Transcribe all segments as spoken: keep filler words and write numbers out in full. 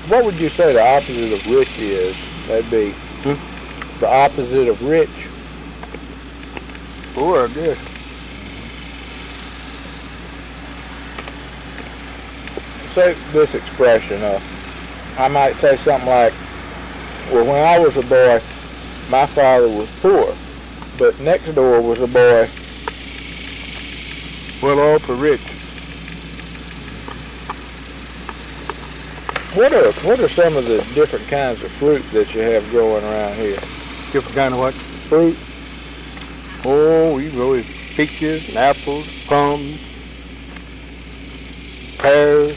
what would you say the opposite of rich is? That'd be Hmm? the opposite of rich. Poor, I guess. Say this expression. Uh, I might say something like, well, when I was a boy, my father was poor, but next door was a boy Well off or rich. What are what are some of the different kinds of fruit that you have growing around here? Different kind of what? Fruit? Oh, we grow peaches and apples, plums, pears,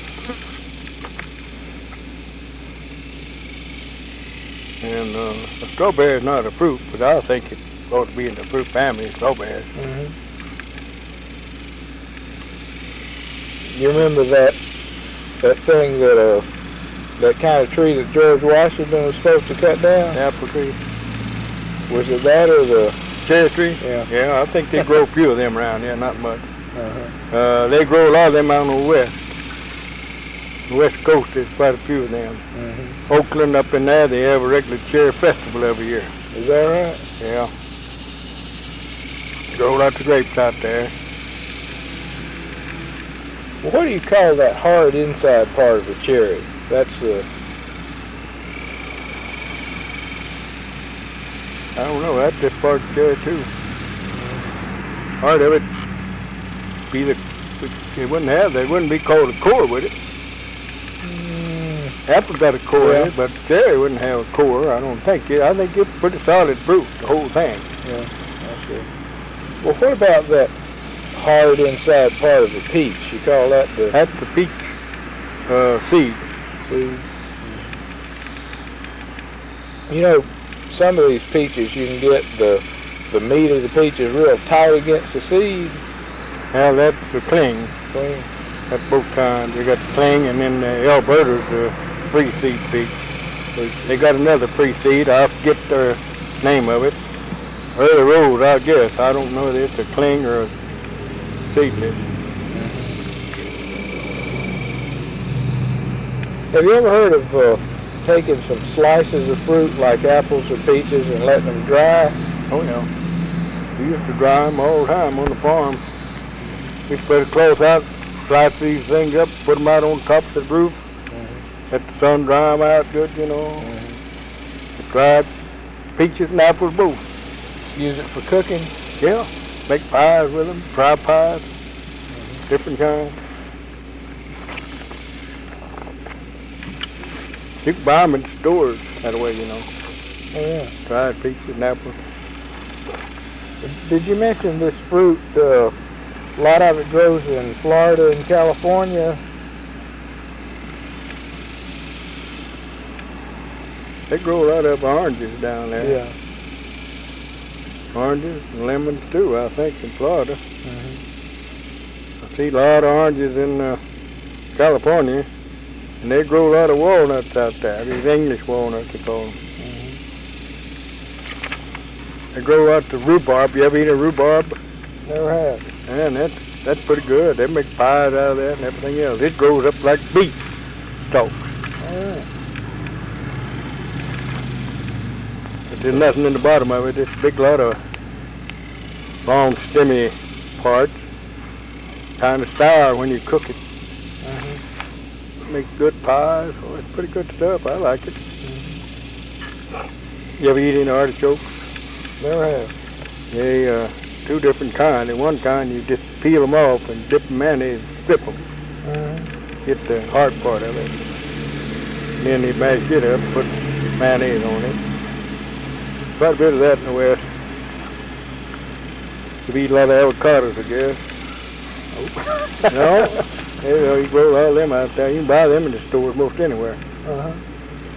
and uh, a strawberry is not a fruit, but I think it ought to be in the fruit family, strawberries. Mm-hmm. You remember that that thing that uh that kind of tree that George Washington was supposed to cut down? The apple tree. Was it that or the Cherry tree? Yeah. Yeah, I think they grow a few of them around here, not much. Uh-huh. Uh, they grow a lot of them out on the west. The west coast, there's quite a few of them. Mm-hmm. Oakland up in there, they have a regular cherry festival every year. Is that right? Yeah. Grow lots of grapes out there. Well, what do you call that hard inside part of the cherry? That's the. I don't know, that's just part of the cherry too. Part of it be the, it wouldn't have, they wouldn't be called a core, would it? Mm. Apple got a core Yeah. in it, but cherry wouldn't have a core, I don't think. I think it's pretty solid fruit, the whole thing. Yeah, I see. Well, what about that hard inside part of the peach? You call that the That's the peach uh, seed. seed? You know, some of these peaches you can get the the meat of the peach is real tight against the seed. Now that's the cling. Clean. That's both kinds. They got the cling, and then the Alberta's the free seed peach. They got another free seed. I forget the name of it. Early Rose, I guess. I don't know if it's a cling or a seedless. Have you ever heard of uh, taking some slices of fruit like apples or peaches and letting them dry? Oh yeah. We used to dry them all the time on the farm. We spread a cloth out, slice these things up, put them out on top of the roof, Mm-hmm. let the sun dry them out good, you know. Mm-hmm. Dried peaches and apples both. Use it for cooking? Yeah. Make pies with them, fry pies, Mm-hmm. different kinds. You can buy them in the stores that way, you know. Oh, yeah. Dried peaches and apples. Did you mention this fruit? Uh, a lot of it grows in Florida and California. They grow a lot of oranges down there. Yeah. Oranges and lemons too, I think, in Florida. Mm-hmm. I see a lot of oranges in uh, California, and they grow a lot of walnuts out there. These English walnuts, they call them. Mm-hmm. They grow out the rhubarb. You ever eat a rhubarb? Never have. Man, that's, that's pretty good. They make pies out of that and everything else. It grows up like beet stalks. Oh, yeah. But there's nothing in the bottom of it. Just a big lot of long stemmy parts. Kind of sour when you cook it. Mm-hmm. Makes good pies. Oh, it's pretty good stuff. I like it. Mm-hmm. You ever eat any artichokes? Never have. They uh, two different kinds. In one kind, you just peel them off and dip them in mayonnaise, strip them, Mm-hmm. get the hard part of it. And then they mash it up, put mayonnaise on it. Quite a bit of that in the West. You eat a lot of avocados, I guess. No, you know, you grow a lot of them out there. You can buy them in the stores most anywhere. Uh-huh.